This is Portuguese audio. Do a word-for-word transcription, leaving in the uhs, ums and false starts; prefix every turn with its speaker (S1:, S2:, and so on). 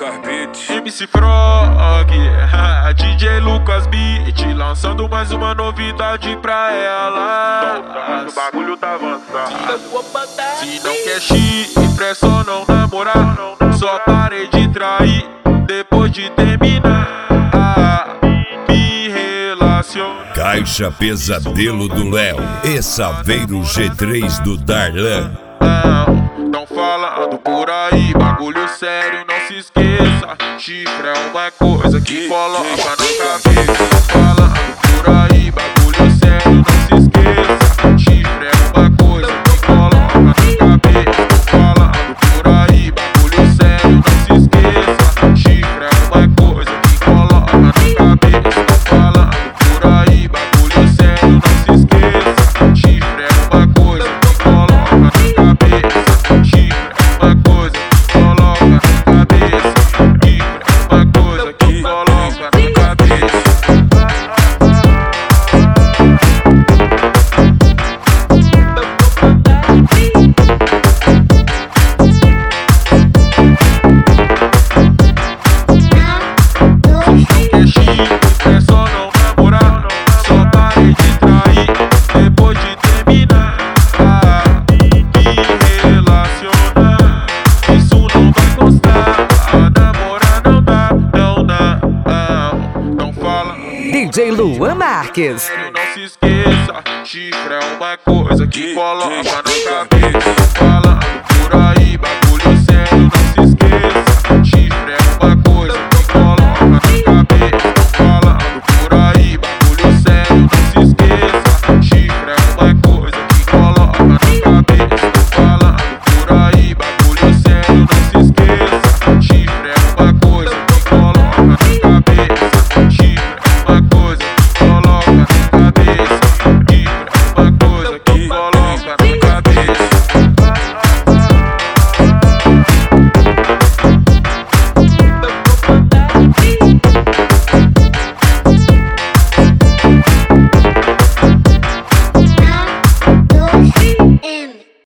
S1: Lucas Beats,
S2: M C Frog, D J Lucas Beat, lançando mais uma novidade pra ela.
S3: O bagulho tá avançado.
S2: Se não quer chifre, é só não namorar. Só parei de trair depois de terminar. Me relaciona.
S4: Caixa Pesadelo do Léo e Saveiro G três do Darlan.
S2: Não, não falando por aí, bagulho sério, não se esqueça. Chifre é uma coisa que coloca na cabeça. Falando por aí, bagulho sério, não se esqueça. Chifre é uma coisa que coloca na cabeça. Falando por aí, bagulho sério, não se esqueça. Chifre é uma coisa que coloca na cabeça. Falando por aí, bagulho sério, não se esqueça. Chifre é uma coisa que coloca na cabeça. Chifre é uma coisa que coloca na cabeça. Chifre é uma coisa que coloca na cabeça. É chifre, é só não namorar. Só parei de trair depois de terminar. Me relacionar, isso não vai constar. Namorar não dá, não dá, não, não fala.
S5: D J Luan Marques.
S2: Sério, não se esqueça. Chifre é uma coisa que coloca na cabeça. Falando